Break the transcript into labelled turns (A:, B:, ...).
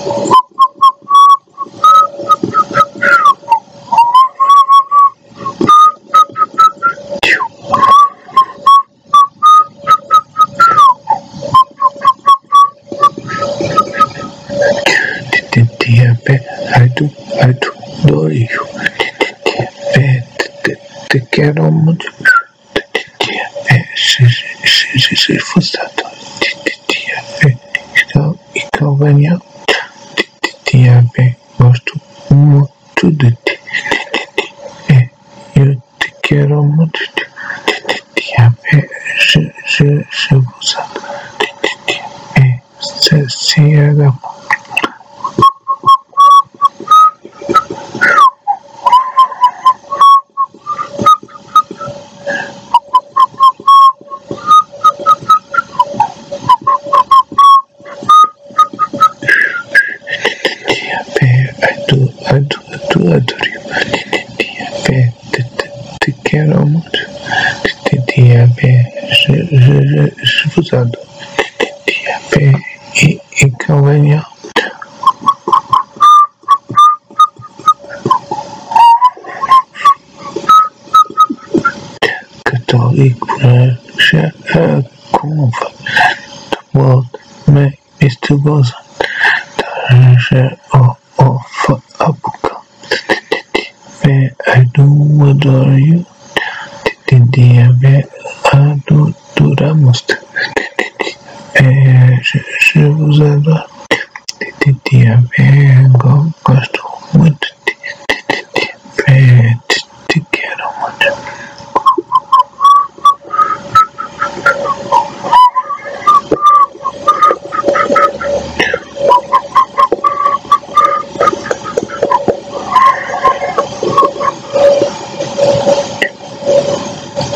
A: Adoro you. Te quiero mucho. Sfossato. Ikawania. Gosto muito de ti. Eu te quero muito. Sfossato. Se era adoro you. Te quero muito. Sfossato. Ikawania. Catholic Prayer Comfort World Mr. Boson of Apuka. I do adore you. Adoramos. Je vous adore.